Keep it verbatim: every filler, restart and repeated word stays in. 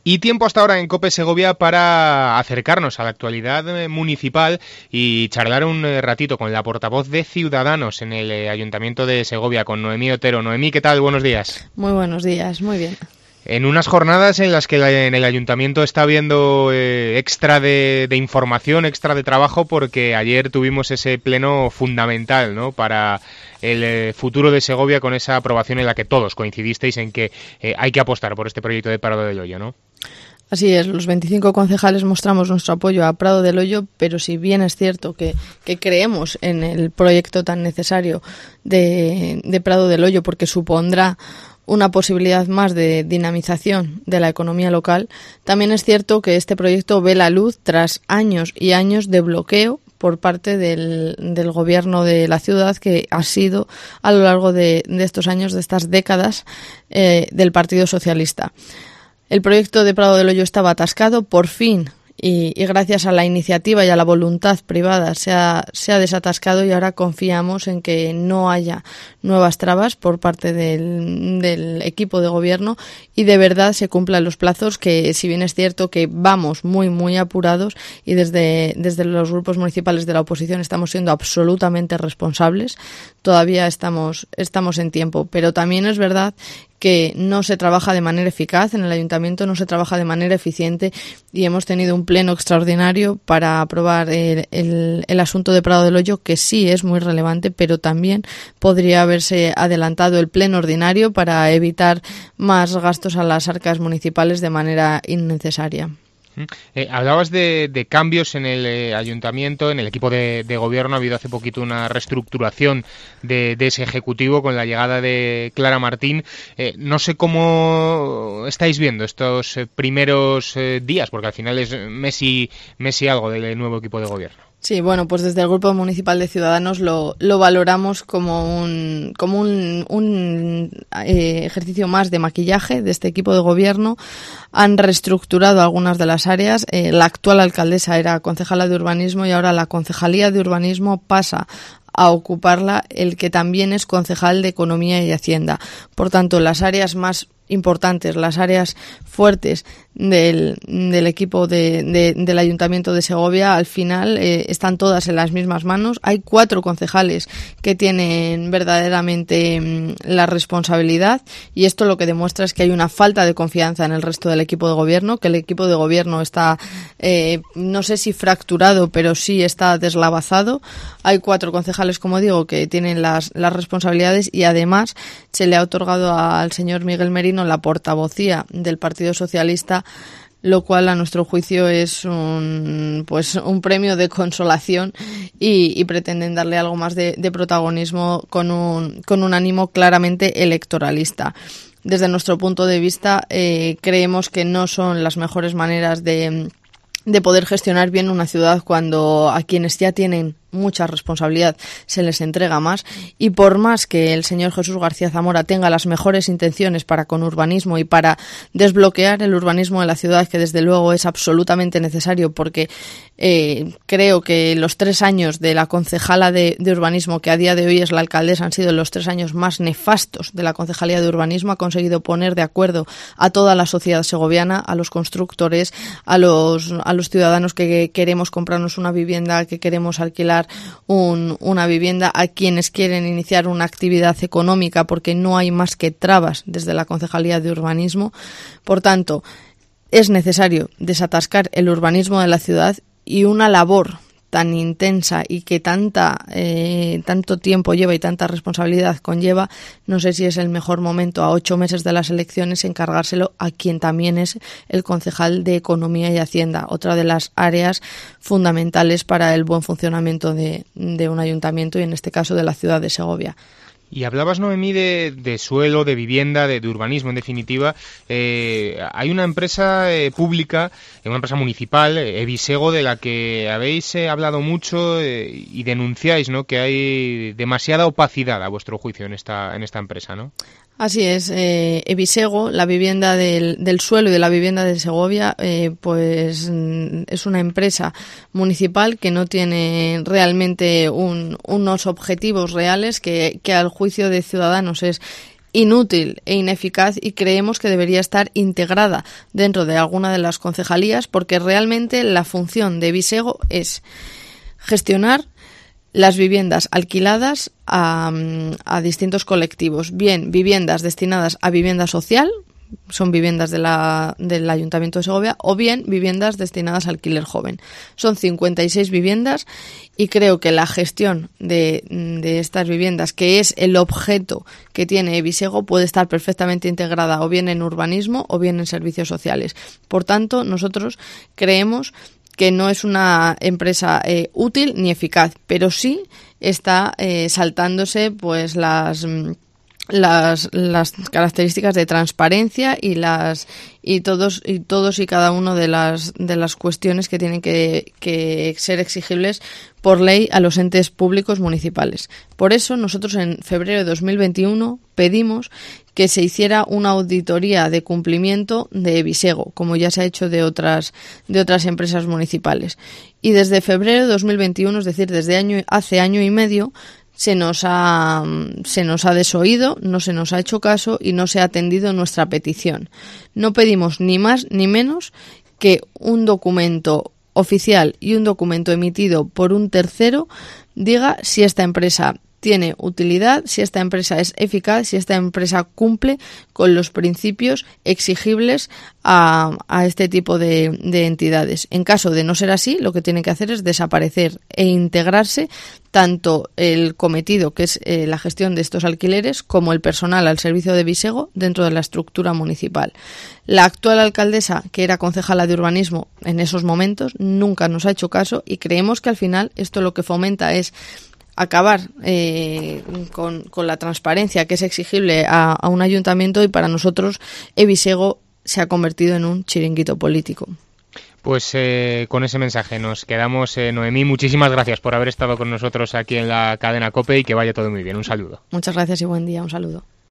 Y tiempo hasta ahora en COPE Segovia para acercarnos a la actualidad municipal y charlar un ratito con la portavoz de Ciudadanos en el Ayuntamiento de Segovia, con Noemí Otero. Noemí, ¿qué tal? Buenos días. Muy buenos días, muy bien. En unas jornadas en las que en el Ayuntamiento está habiendo eh, extra de, de información, extra de trabajo, porque ayer tuvimos ese pleno fundamental, ¿no?, para el eh, futuro de Segovia, con esa aprobación en la que todos coincidisteis en que eh, hay que apostar por este proyecto de Prado del Hoyo, ¿no? Así es, los veinticinco concejales mostramos nuestro apoyo a Prado del Hoyo, pero si bien es cierto que, que creemos en el proyecto tan necesario de, de Prado del Hoyo, porque supondrá una posibilidad más de dinamización de la economía local, también es cierto que este proyecto ve la luz tras años y años de bloqueo por parte del, del gobierno de la ciudad, que ha sido a lo largo de, de estos años, de estas décadas, eh, del Partido Socialista. El proyecto de Prado del Hoyo estaba atascado, por fin, y, y gracias a la iniciativa y a la voluntad privada se ha, se ha desatascado, y ahora confiamos en que no haya nuevas trabas por parte del, del equipo de gobierno y de verdad se cumplan los plazos, que si bien es cierto que vamos muy muy apurados y desde, desde los grupos municipales de la oposición estamos siendo absolutamente responsables, todavía estamos, estamos en tiempo, pero también es verdad que no se trabaja de manera eficaz en el ayuntamiento, no se trabaja de manera eficiente, y hemos tenido un pleno extraordinario para aprobar el, el, el asunto de Prado del Hoyo, que sí es muy relevante, pero también podría haberse adelantado el pleno ordinario para evitar más gastos a las arcas municipales de manera innecesaria. Eh, hablabas de, de cambios en el eh, ayuntamiento, en el equipo de, de gobierno. Ha habido hace poquito una reestructuración de, de ese ejecutivo con la llegada de Clara Martín. Eh, no sé cómo estáis viendo estos eh, primeros eh, días, porque al final es mes y, mes y algo del nuevo equipo de gobierno. Sí, bueno, pues desde el Grupo Municipal de Ciudadanos lo, lo valoramos como un, como un, un eh, ejercicio más de maquillaje de este equipo de gobierno. Han reestructurado algunas de las áreas. Eh, la actual alcaldesa era concejala de urbanismo y ahora la concejalía de urbanismo pasa a ocuparla el que también es concejal de Economía y Hacienda. Por tanto, las áreas más importantes, las áreas fuertes del, del equipo de, de, del Ayuntamiento de Segovia, al final eh, están todas en las mismas manos. Hay cuatro concejales que tienen verdaderamente mm, la responsabilidad, y esto lo que demuestra es que hay una falta de confianza en el resto del equipo de gobierno, que el equipo de gobierno está, eh, no sé si fracturado, pero sí está deslavazado. Hay cuatro concejales, como digo, que tienen las, las responsabilidades, y además se le ha otorgado al señor Miguel Merino la portavocía del Partido Socialista, lo cual a nuestro juicio es un pues un premio de consolación, y, y pretenden darle algo más de, de protagonismo con un con un ánimo claramente electoralista. Desde nuestro punto de vista, eh, creemos que no son las mejores maneras de de poder gestionar bien una ciudad cuando a quienes ya tienen mucha responsabilidad se les entrega más, y por más que el señor Jesús García Zamora tenga las mejores intenciones para con urbanismo y para desbloquear el urbanismo de la ciudad, que desde luego es absolutamente necesario, porque eh, creo que los tres años de la concejala de, de urbanismo, que a día de hoy es la alcaldesa, han sido los tres años más nefastos de la concejalía de urbanismo. Ha conseguido poner de acuerdo a toda la sociedad segoviana, a los constructores, a los, a los ciudadanos que queremos comprarnos una vivienda, que queremos alquilar Un, una vivienda, a quienes quieren iniciar una actividad económica, porque no hay más que trabas desde la Concejalía de Urbanismo. Por tanto, es necesario desatascar el urbanismo de la ciudad, y una labor tan intensa y que tanta eh, tanto tiempo lleva y tanta responsabilidad conlleva, no sé si es el mejor momento, a ocho meses de las elecciones, encargárselo a quien también es el concejal de Economía y Hacienda, otra de las áreas fundamentales para el buen funcionamiento de, de un ayuntamiento, y en este caso de la ciudad de Segovia. Y hablabas, Noemí, de, de suelo, de vivienda, de, de urbanismo, en definitiva. Eh, hay una empresa eh, pública, una empresa municipal, eh, Evisego, de la que habéis eh, hablado mucho eh, y denunciáis, ¿no?, que hay demasiada opacidad, a vuestro juicio, en esta, en esta empresa, ¿no? Así es, eh, Evisego, la vivienda del, del suelo y de la vivienda de Segovia, eh, pues es una empresa municipal que no tiene realmente un, unos objetivos reales, que, que al juicio de Ciudadanos es inútil e ineficaz y creemos que debería estar integrada dentro de alguna de las concejalías, porque realmente la función de Visego es gestionar las viviendas alquiladas a, a distintos colectivos, bien viviendas destinadas a vivienda social, son viviendas de la, del Ayuntamiento de Segovia, o bien viviendas destinadas a alquiler joven. Son cincuenta y seis viviendas y creo que la gestión de, de estas viviendas, que es el objeto que tiene Visego, puede estar perfectamente integrada o bien en urbanismo o bien en servicios sociales. Por tanto, nosotros creemos que no es una empresa eh, útil ni eficaz, pero sí está eh, saltándose pues las... Las, las características de transparencia y las y todos y todos y cada uno de las de las cuestiones que tienen que, que ser exigibles por ley a los entes públicos municipales. Por eso nosotros en febrero de dos mil veintiuno pedimos que se hiciera una auditoría de cumplimiento de Visego, como ya se ha hecho de otras de otras empresas municipales. Y desde febrero de dos mil veintiuno, es decir, desde año hace año y medio, se nos ha se nos ha desoído, no se nos ha hecho caso y no se ha atendido nuestra petición. No pedimos ni más ni menos que un documento oficial y un documento emitido por un tercero diga si esta empresa tiene utilidad, si esta empresa es eficaz, si esta empresa cumple con los principios exigibles a, a este tipo de, de entidades. En caso de no ser así, lo que tiene que hacer es desaparecer e integrarse tanto el cometido, que es eh, la gestión de estos alquileres, como el personal al servicio de Visego dentro de la estructura municipal. La actual alcaldesa, que era concejala de urbanismo en esos momentos, nunca nos ha hecho caso y creemos que al final esto lo que fomenta es acabar eh, con, con la transparencia que es exigible a, a un ayuntamiento, y para nosotros Visego se ha convertido en un chiringuito político. Pues eh, con ese mensaje nos quedamos. eh, Noemí, muchísimas gracias por haber estado con nosotros aquí en la cadena COPE y que vaya todo muy bien. Un saludo. Muchas gracias y buen día. Un saludo.